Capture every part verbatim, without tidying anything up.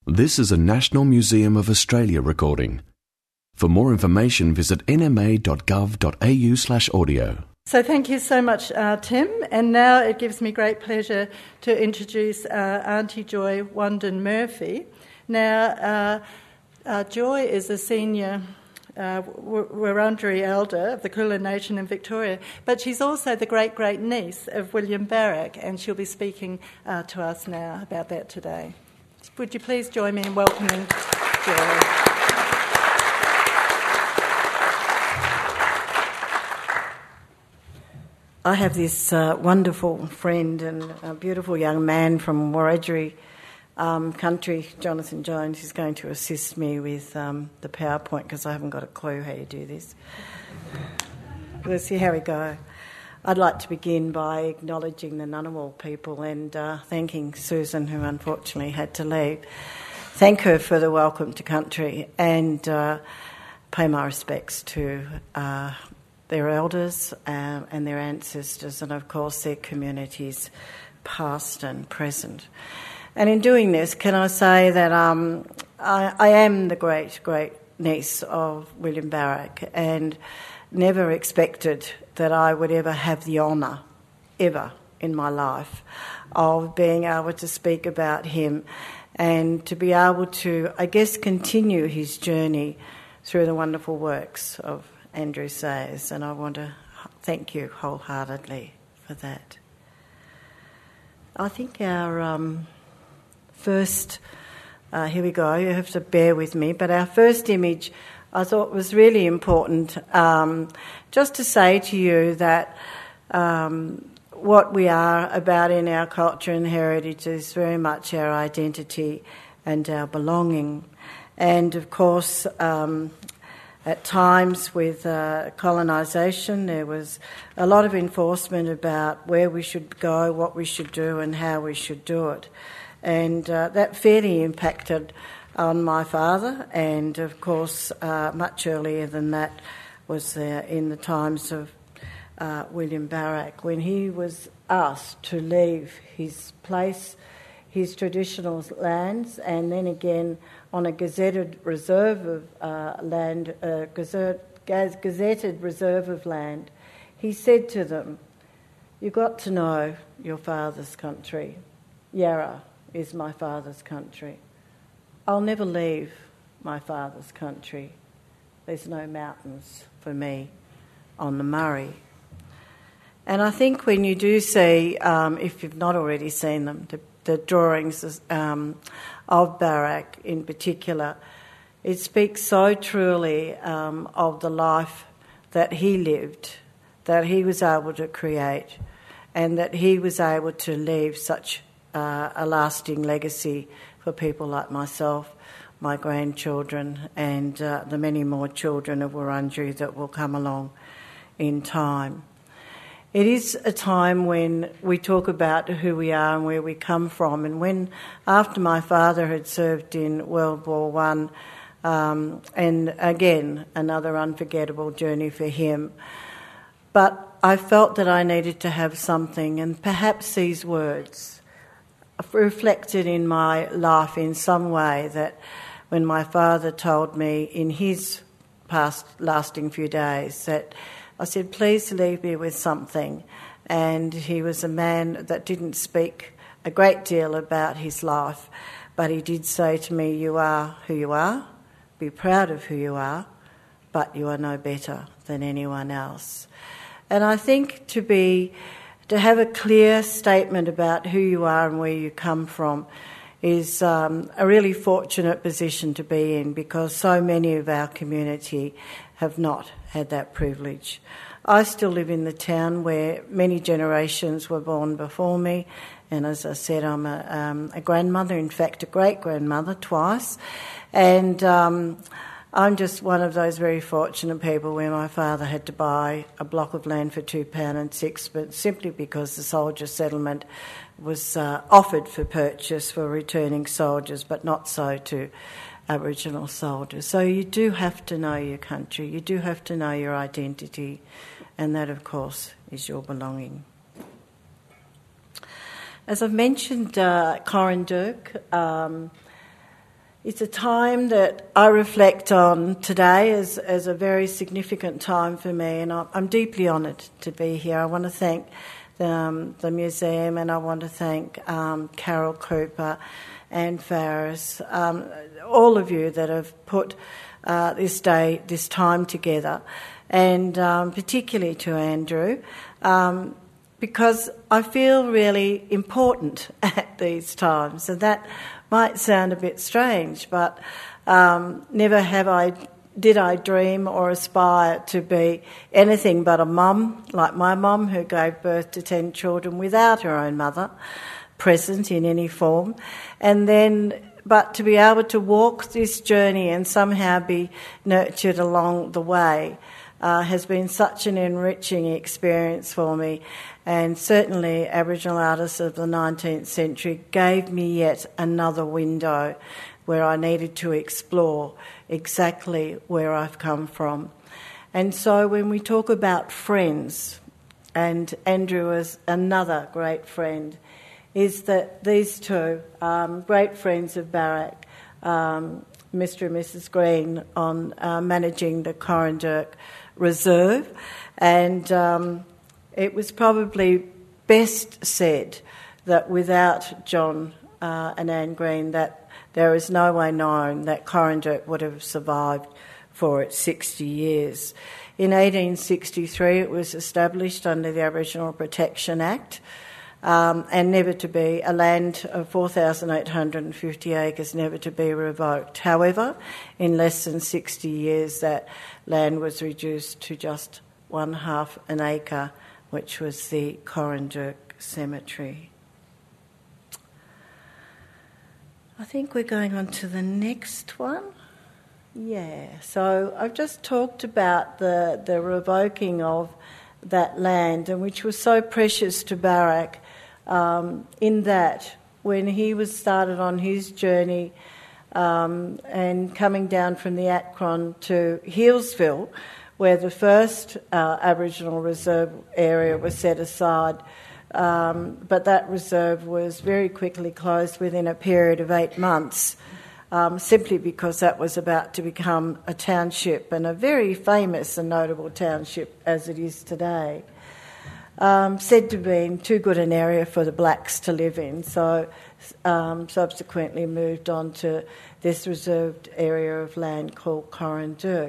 This is a National Museum of Australia recording. For more information, visit n m a dot gov dot a u slash audio. So thank you so much, uh, Tim. And now it gives me great pleasure to introduce uh, Auntie Joy Wandin Murphy. Now, uh, uh, Joy is a senior uh, Wurundjeri elder of the Kulin Nation in Victoria, but she's also the great-great-niece of William Barak, and she'll be speaking uh, to us now about that today. Would you please join me in welcoming Joy? I have this uh, wonderful friend and a beautiful young man from Wurundjeri um, country, Jonathan Jones, who's going to assist me with um, the PowerPoint because I haven't got a clue how you do this. We'll see how we go. I'd like to begin by acknowledging the Ngunnawal people and uh, thanking Susan, who unfortunately had to leave. Thank her for the welcome to country and uh, pay my respects to uh, their elders uh, and their ancestors and, of course, their communities, past and present. And in doing this, can I say that um, I, I am the great, great niece of William Barak and never expected that I would ever have the honour, ever in my life, of being able to speak about him and to be able to, I guess, continue his journey through the wonderful works of Andrew Sayers, and I want to thank you wholeheartedly for that. I think our um, first, uh, here we go, you have to bear with me, but our first image I thought was really important, um, just to say to you that um, what we are about in our culture and heritage is very much our identity and our belonging. And of course, um, at times with uh, colonisation, there was a lot of enforcement about where we should go, what we should do and how we should do it. And uh, that fairly impacted on my father, and of course uh, much earlier than that was uh, in the times of uh, William Barak, when he was asked to leave his place, his traditional lands, and then again on a gazetted reserve of uh, land, uh, gazette, gazetted reserve of land, he said to them, "You got to know your father's country. Yarra is my father's country. I'll never leave my father's country. There's no mountains for me on the Murray." And I think when you do see, um, if you've not already seen them, the, the drawings um, of Barak in particular, it speaks so truly um, of the life that he lived, that he was able to create, and that he was able to leave such uh, a lasting legacy for people like myself, my grandchildren, and uh, the many more children of Wurundjeri that will come along in time. It is a time when we talk about who we are and where we come from, and when, after my father had served in World War One, um, and again, another unforgettable journey for him, but I felt that I needed to have something, and perhaps these words reflected in my life in some way, that when my father told me in his past lasting few days that I said, "Please leave me with something." And he was a man that didn't speak a great deal about his life, but he did say to me, "You are who you are, be proud of who you are, but you are no better than anyone else." And I think to be To have a clear statement about who you are and where you come from is um, a really fortunate position to be in, because so many of our community have not had that privilege. I still live in the town where many generations were born before me, and as I said, I'm a, um, a grandmother, in fact a great-grandmother twice, and um, I'm just one of those very fortunate people where my father had to buy a block of land for two pounds and sixpence simply because the soldier settlement was uh, offered for purchase for returning soldiers, but not so to Aboriginal soldiers. So you do have to know your country, you do have to know your identity, and that, of course, is your belonging. As I've mentioned, uh, Corin Dirk, um, It's a time that I reflect on today as, as a very significant time for me, and I'm deeply honoured to be here. I want to thank the, um, the museum, and I want to thank um, Carol Cooper and Farris, um, all of you that have put uh, this day, this time together, and um, particularly to Andrew, um, because I feel really important at these times, and that might sound a bit strange, but um, never have I, did I dream or aspire to be anything but a mum, like my mum, who gave birth to ten children without her own mother present in any form, and then but to be able to walk this journey and somehow be nurtured along the way uh, has been such an enriching experience for me. And certainly Aboriginal artists of the nineteenth century gave me yet another window where I needed to explore exactly where I've come from. And so when we talk about friends, and Andrew is another great friend, is that these two um, great friends of Barak, um, Mister and Missus Green, on uh, managing the Corandurk Reserve, and um, it was probably best said that without John uh, and Anne Green, that there is no way known that Corandurk would have survived for its sixty years. In eighteen sixty-three, it was established under the Aboriginal Protection Act, um, and never to be, a land of four thousand eight hundred fifty acres, never to be revoked. However, in less than sixty years, that land was reduced to just one half an acre, which was the Corandurk Cemetery. I think we're going on to the next one. Yeah, so I've just talked about the, the revoking of that land, and which was so precious to Barak, um, in that when he was started on his journey um, and coming down from the Akron to Healesville, where the first uh, Aboriginal reserve area was set aside, um, but that reserve was very quickly closed within a period of eight months, um, simply because that was about to become a township, and a very famous and notable township as it is today. Um, said to be in too good an area for the blacks to live in, so um, subsequently moved on to this reserved area of land called Corandurk.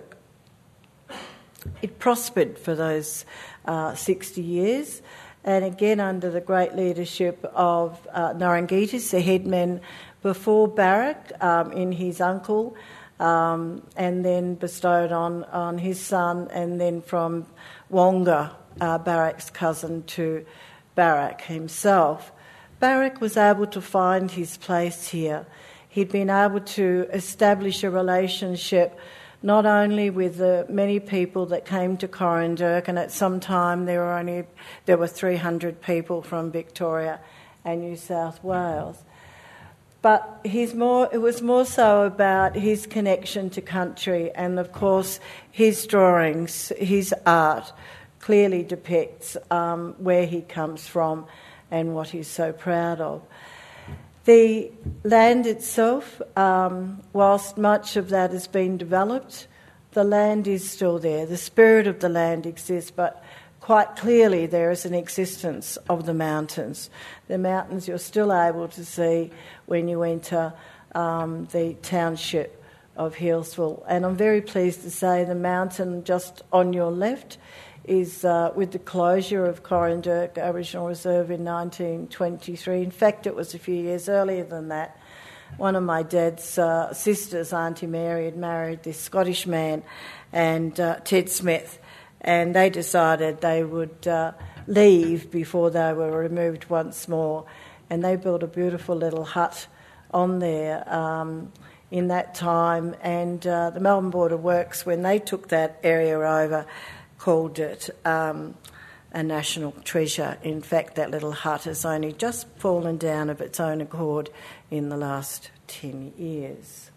It prospered for those uh, sixty years, and again under the great leadership of uh, Narangitis, the headman before Barak, um, in his uncle, um, and then bestowed on, on his son, and then from Wonga, uh, Barak's cousin, to Barak himself. Barak was able to find his place here. He'd been able to establish a relationship not only with the many people that came to Corandurk, and at some time there were only there were three hundred people from Victoria and New South Wales, but he's more. It was more so about his connection to country, and of course his drawings, his art, clearly depicts um, where he comes from and what he's so proud of. The land itself, um, whilst much of that has been developed, the land is still there. The spirit of the land exists, but quite clearly there is an existence of the mountains. The mountains you're still able to see when you enter um, the township of Healesville. And I'm very pleased to say the mountain just on your left is uh, with the closure of Corandurk Aboriginal Reserve in nineteen twenty-three. In fact, it was a few years earlier than that. One of my dad's uh, sisters, Auntie Mary, had married this Scottish man, and uh, Ted Smith, and they decided they would uh, leave before they were removed once more, and they built a beautiful little hut on there um, in that time, and uh, the Melbourne Board of Works, when they took that area over, called it um, a national treasure. In fact, that little hut has only just fallen down of its own accord in the last ten years.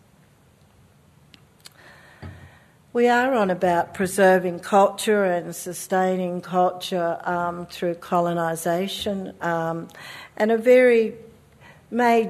We are on about preserving culture and sustaining culture um, through colonisation, um, and a very major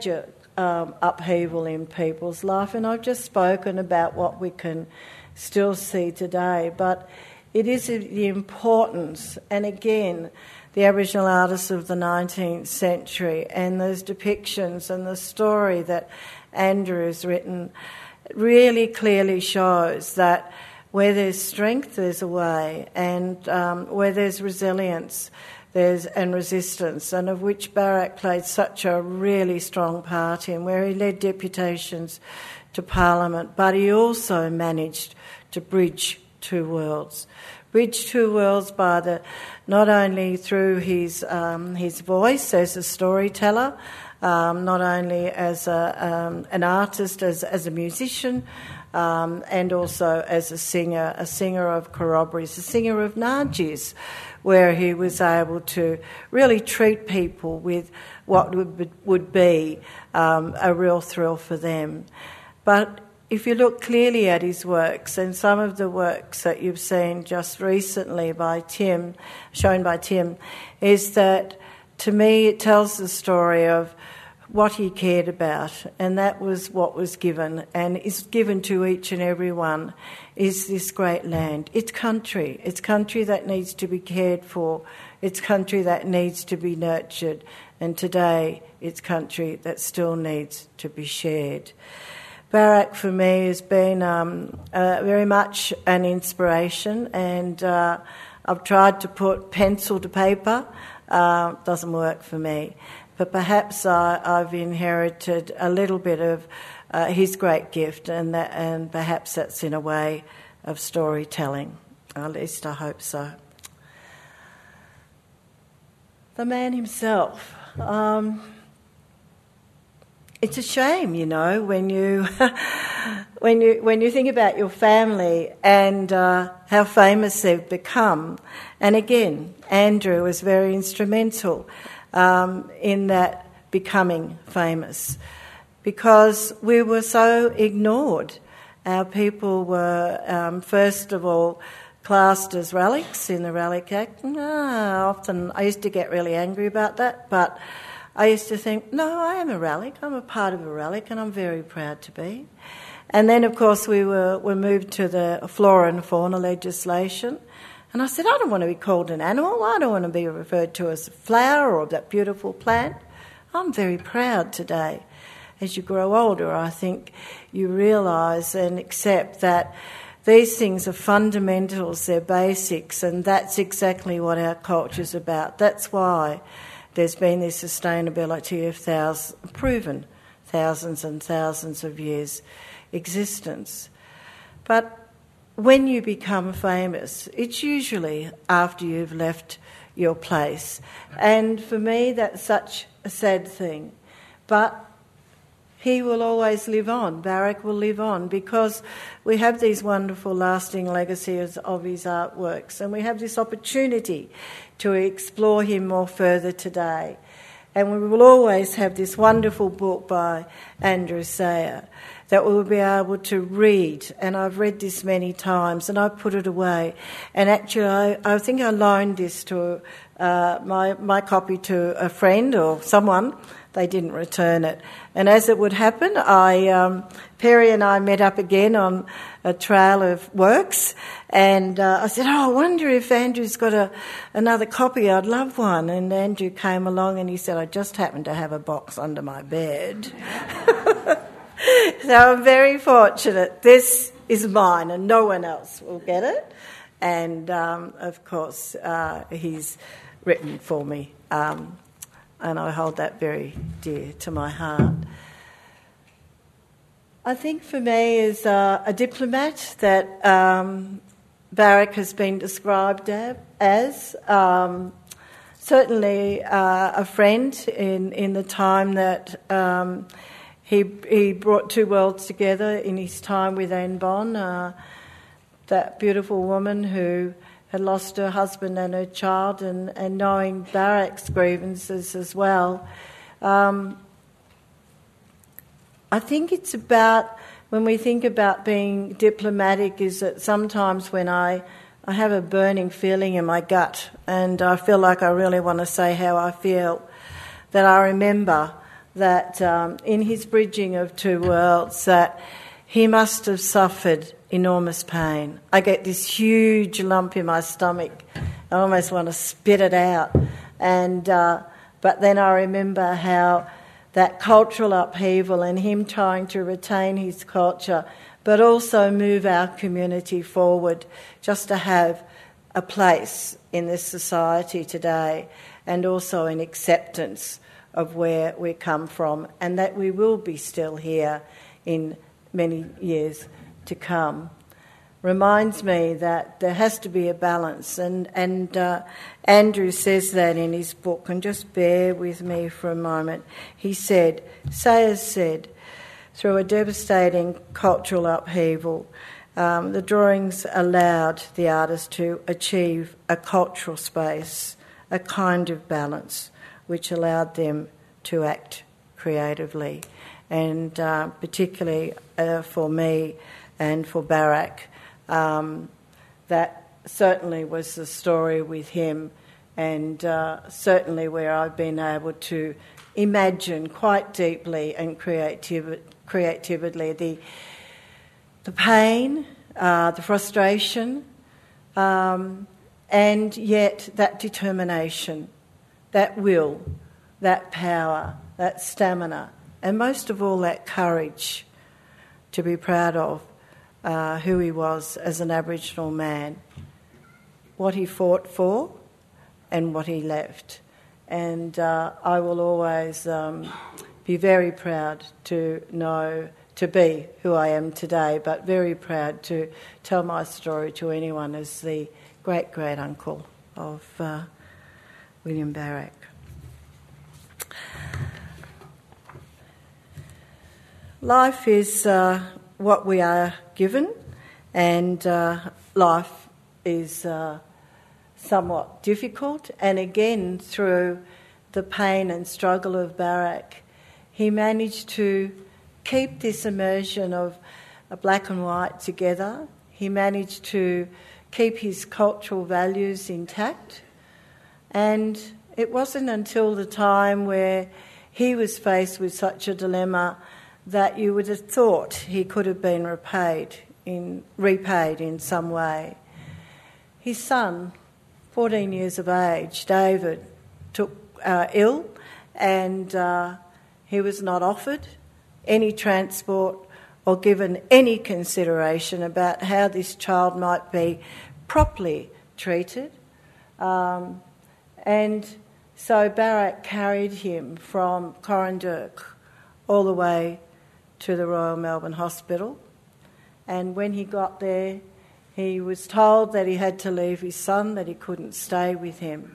um, upheaval in people's life, and I've just spoken about what we can still see today, but it is the importance, and again, the Aboriginal artists of the nineteenth century and those depictions and the story that Andrew has written really clearly shows that where there's strength, there's a way, and um, where there's resilience there's and resistance, and of which Barak played such a really strong part in, where he led deputations to Parliament, but he also managed to bridge two worlds. Bridge two worlds by the not only through his um, his voice as a storyteller, um, not only as a, um, an artist, as as a musician, um, and also as a singer, a singer of corroborees, a singer of Najis, where he was able to really treat people with what would would be um, a real thrill for them. But if you look clearly at his works, and some of the works that you've seen just recently by Tim, shown by Tim, is that, to me, it tells the story of what he cared about, and that was what was given, and is given to each and every one, is this great land. It's country. It's country that needs to be cared for. It's country that needs to be nurtured, and today it's country that still needs to be shared. Barak, for me, has been um, uh, very much an inspiration, and uh, I've tried to put pencil to paper. Uh, doesn't work for me. But perhaps I, I've inherited a little bit of uh, his great gift, and that, and perhaps that's in a way of storytelling. At least I hope so. The man himself. Um, It's a shame, you know, when you when you when you think about your family and uh, how famous they've become. And again, Andrew was very instrumental um, in that becoming famous, because we were so ignored. Our people were um, first of all classed as relics in the Relic Act. No, often I used to get really angry about that, but I used to think, no, I am a relic. I'm a part of a relic, and I'm very proud to be. And then, of course, we were we moved to the flora and fauna legislation, and I said, I don't want to be called an animal. I don't want to be referred to as a flower or that beautiful plant. I'm very proud today. As you grow older, I think you realise and accept that these things are fundamentals, they're basics, and that's exactly what our culture's about. That's why there's been this sustainability of thousands, proven thousands and thousands of years existence. But when you become famous, it's usually after you've left your place. And for me, that's such a sad thing. But he will always live on. Barak will live on, because we have these wonderful lasting legacies of his artworks, and we have this opportunity to explore him more further today. And we will always have this wonderful book by Andrew Sayer that we will be able to read. And I've read this many times, and I put it away. And actually, I, I think I loaned this to uh, my my copy to a friend or someone. They didn't return it. And as it would happen, I um, Perry and I met up again on a trail of works, and uh, I said, oh, I wonder if Andrew's got a, another copy. I'd love one. And Andrew came along and he said, I just happened to have a box under my bed. So I'm very fortunate. This is mine and no one else will get it. And, um, of course, uh, he's written for me. Um And I hold that very dear to my heart. I think for me, as a, a diplomat, that um, Barak has been described as, um, certainly uh, a friend in, in the time that um, he he brought two worlds together in his time with Anne Bon, uh, that beautiful woman who had lost her husband and her child, and, and knowing Barak's grievances as well. Um, I think it's about, when we think about being diplomatic, is that sometimes when I, I have a burning feeling in my gut and I feel like I really want to say how I feel, that I remember that um, in his bridging of two worlds, that he must have suffered enormous pain. I get this huge lump in my stomach. I almost want to spit it out. And uh, but then I remember how that cultural upheaval and him trying to retain his culture, but also move our community forward, just to have a place in this society today, and also an acceptance of where we come from, and that we will be still here in many years to come. Reminds me that there has to be a balance, and, and uh, Andrew says that in his book, and just bear with me for a moment. He said, Sayers said, through a devastating cultural upheaval, um, the drawings allowed the artist to achieve a cultural space, a kind of balance, which allowed them to act creatively. And uh, particularly uh, for me and for Barak, um, that certainly was the story with him, and uh, certainly where I've been able to imagine quite deeply and creativ- creatively the, the pain, uh, the frustration, um, and yet that determination, that will, that power, that stamina, and most of all that courage to be proud of uh, who he was as an Aboriginal man, what he fought for and what he left. And uh, I will always um, be very proud to know, to be who I am today, but very proud to tell my story to anyone as the great-great-uncle of uh, William Barak. Life is uh, what we are given, and uh, life is uh, somewhat difficult. And again, through the pain and struggle of Barak, he managed to keep this immersion of uh, black and white together. He managed to keep his cultural values intact. And it wasn't until the time where he was faced with such a dilemma that you would have thought he could have been repaid in repaid in some way. His son, fourteen years of age, David, took uh, ill, and uh, he was not offered any transport or given any consideration about how this child might be properly treated. Um, and so Barak carried him from Corranderk all the way to the Royal Melbourne Hospital, and when he got there, he was told that he had to leave his son, that he couldn't stay with him.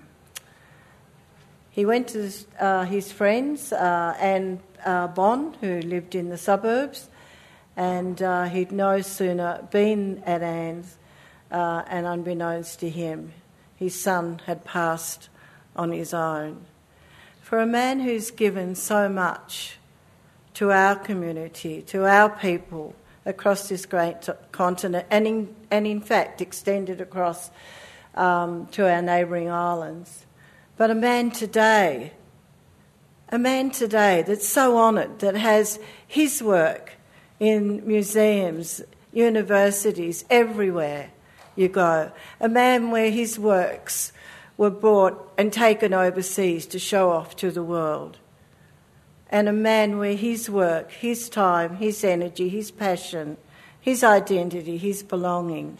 He went to uh, his friends, uh, Anne uh, Bond, who lived in the suburbs, and uh, he'd no sooner been at Anne's, uh, and unbeknownst to him, his son had passed on his own. For a man who's given so much to our community, to our people across this great continent, and in, and in fact extended across um, to our neighbouring islands. But a man today, a man today that's so honoured, that has his work in museums, universities, everywhere you go. A man where his works were brought and taken overseas to show off to the world. And a man where his work, his time, his energy, his passion, his identity, his belonging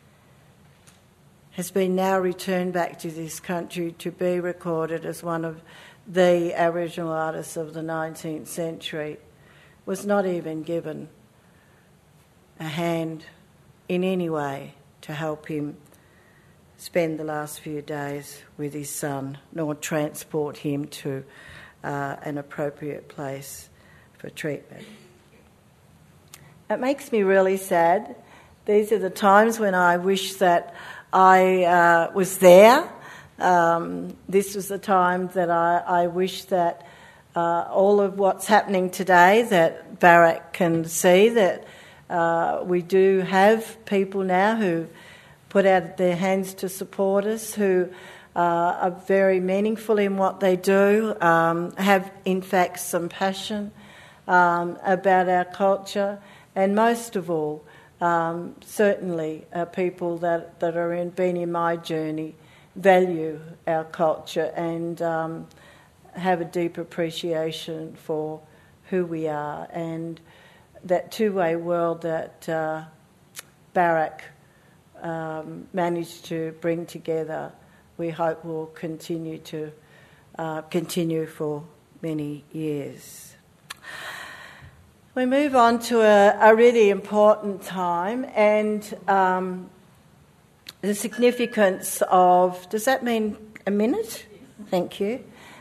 has been now returned back to this country to be recorded as one of the Aboriginal artists of the nineteenth century, was not even given a hand in any way to help him spend the last few days with his son, nor transport him to Uh, an appropriate place for treatment. It makes me really sad. These are the times when I wish that I uh, was there. Um, this was the time that I, I wish that uh, all of what's happening today, that Barak can see, that uh, we do have people now who put out their hands to support us, who uh, are very meaningful in what they do, um, have in fact some passion um, about our culture, and most of all, um, certainly uh, people that, that are in, been in my journey value our culture and um, have a deep appreciation for who we are, and that two-way world that uh, Barak um, managed to bring together, we hope will continue to uh, continue for many years. We move on to a, a really important time, and um, the significance of, does that mean a minute? Thank you.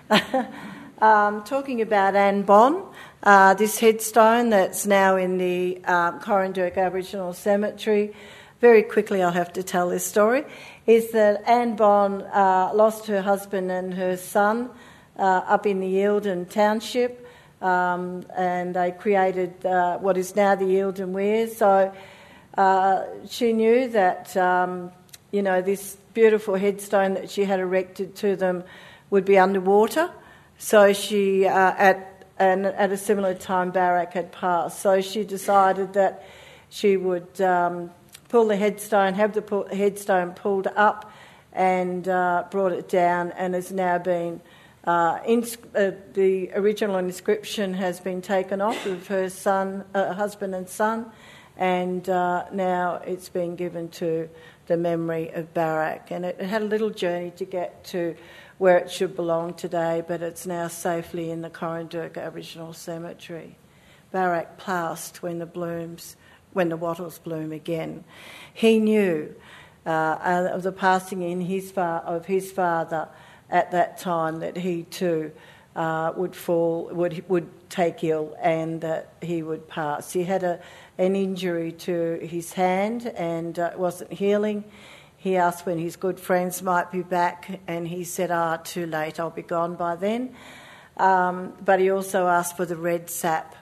um, talking about Anne Bonne, uh, this headstone that's now in the uh, Corranderk Aboriginal Cemetery. Very quickly, I'll have to tell this story, is that Anne Bonne uh, lost her husband and her son uh, up in the Eildon Township, um, and they created uh, what is now the Eildon Weir. So uh, she knew that, um, you know, this beautiful headstone that she had erected to them would be underwater. So she, uh, at and at a similar time, Barak had passed. So she decided that she would um, pull the headstone, have the pull, headstone pulled up, and uh, brought it down, and has now been uh, ins- uh, the original inscription has been taken off of her son, uh, husband and son, and uh, now it's been given to the memory of Barak. And it, it had a little journey to get to where it should belong today, but it's now safely in the Corranderk Aboriginal Cemetery. Barak passed when the blooms, when the wattles bloom again. He knew uh, of the passing in his fa- of his father at that time, that he too uh, would fall, would would take ill, and that he would pass. He had a an injury to his hand and uh, wasn't healing. He asked when his good friends might be back, and he said, ah, too late, I'll be gone by then. Um, but he also asked for the red sap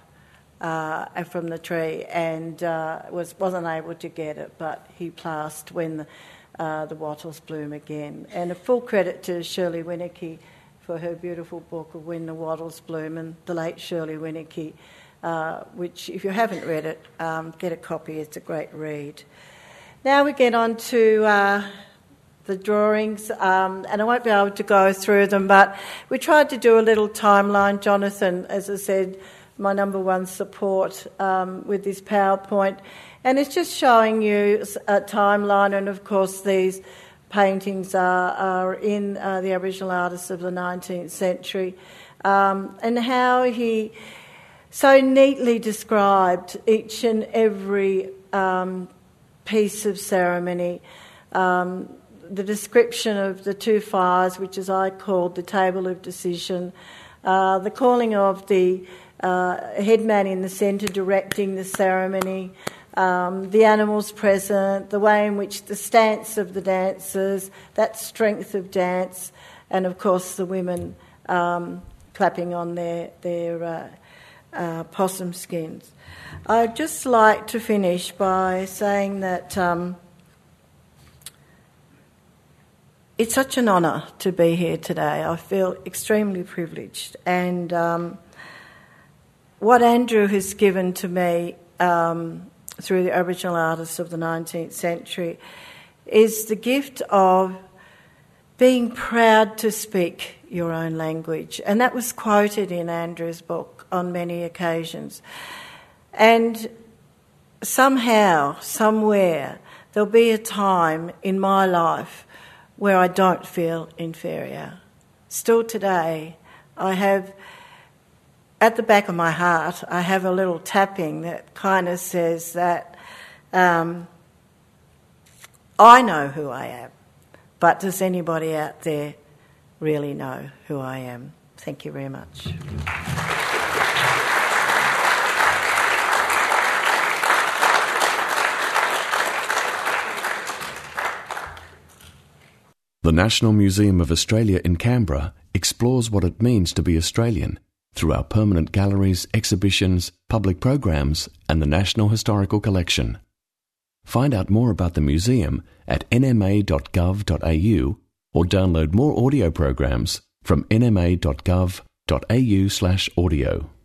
uh, from the tree, and uh, was, wasn't able to get it, but he passed when the, uh, the wattles bloom again. And a full credit to Shirley Winicky for her beautiful book of When the Wattles Bloom, and the late Shirley Winicky, uh, which, if you haven't read it, um, get a copy, it's a great read. Now we get on to uh, the drawings, um, and I won't be able to go through them, but we tried to do a little timeline. Jonathan, as I said, my number one support um, with this PowerPoint, and it's just showing you a timeline, and of course these paintings are, are in uh, the Aboriginal artists of the nineteenth century, um, and how he so neatly described each and every um, piece of ceremony, um, the description of the two fires, which as I called the table of decision, uh, the calling of the uh, headman in the centre directing the ceremony, um, the animals present, the way in which the stance of the dancers, that strength of dance, and of course the women um, clapping on their, their uh, uh, possum skins. I'd just like to finish by saying that um, it's such an honour to be here today. I feel extremely privileged, and um, what Andrew has given to me um, through the Aboriginal artists of the nineteenth century is the gift of being proud to speak your own language, and that was quoted in Andrew's book on many occasions. And somehow, somewhere, there'll be a time in my life where I don't feel inferior. Still today, I have, at the back of my heart, I have a little tapping that kind of says that um, I know who I am, but does anybody out there really know who I am? Thank you very much. The National Museum of Australia in Canberra explores what it means to be Australian through our permanent galleries, exhibitions, public programs, and the National Historical Collection. Find out more about the museum at n m a dot gov dot a u or download more audio programs from n m a dot gov dot a u slash audio.